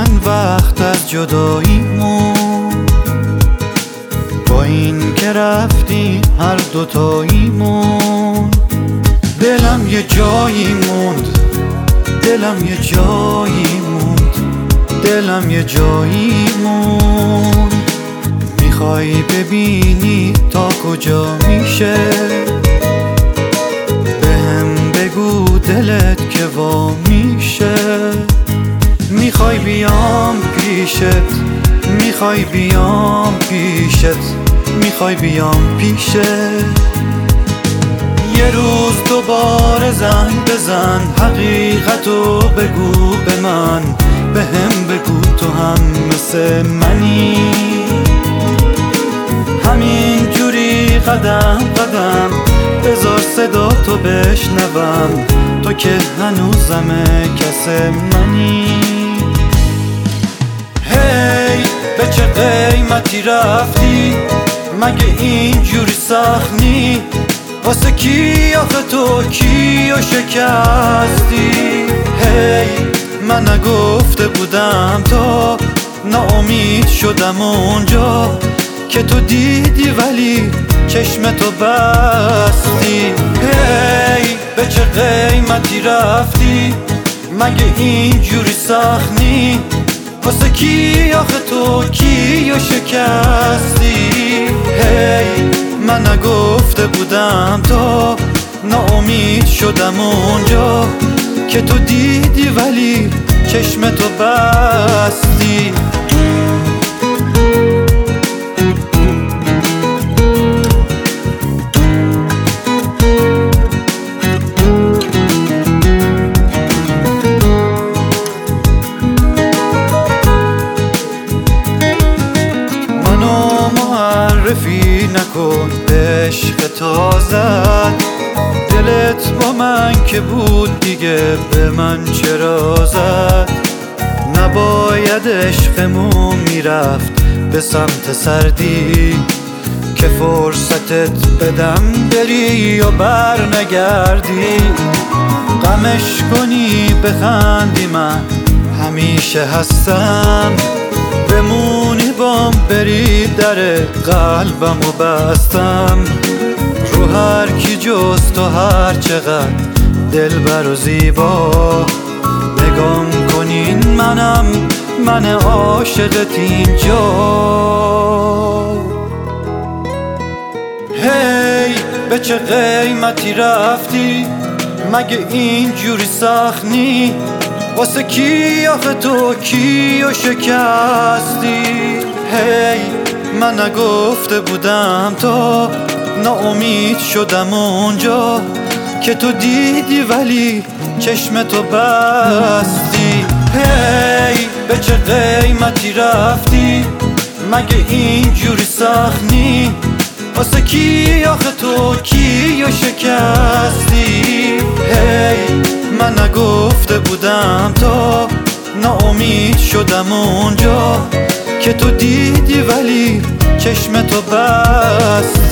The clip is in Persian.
چند وقت از جداییمون، با این که رفتی هر دوتاییمون. دلم یه جایی موند، دلم یه جایی موند، دلم یه جایی موند. میخوای ببینی تا کجا میشه؟ بهم بگو دلت که وا میشه. میخوای بیام پیشت، میخوای بیام پیشت، میخوای بیام پیشت. یه روز دوباره زنگ بزن، حقیقتو بگو به من، بهم بگو تو هم مثل منی. همین جوری قدم قدم بذار صدا تو بشنوم، تو که هنوزم کس منی. هی به چه قیمتی رفتی؟ مگه اینجوری سخت نی؟ واسه کی آخه تو کیو شکستی؟ هی من نگفته بودم تا ناامید شدم اونجا که تو دیدی ولی چشمتو بستی. هی به چه قیمتی رفتی؟ مگه اینجوری سخت نی؟ واسه کی آخه تو کیو شکستی؟ هی من نگفته بودم تا ناامید شدم اونجا که تو دیدی ولی چشمتو بستی. معرفی نکن به عشق تازت، دلت با من که بود دیگه به من چرا زد؟ نباید عشقمون میرفت به سمت سردی که فرصتت بدم بری و بر نگردی. غمش کنی بخندی من همیشه هستم، بمونی بام بری در قلبمو بستم. رو هر کی جز تو هر چقدر دلبر و زیبا، نگام کنین منم من عاشقت اینجا. هی به چه قیمتی رفتی؟ مگه اینجوری سخت نی؟ واسه کی آخه تو کیو شکستی؟ هی من نگفته بودم تا ناامید شدم اونجا که تو دیدی ولی چشمتو بستی. هی به چه قیمتی رفتی؟ مگه اینجوری سخت نی؟ واسه کی آخه تو کیو شکستی؟ هی من نگفته بودم تا ناامید شدم اونجا که تو دیدی ولی چشمتو بستی.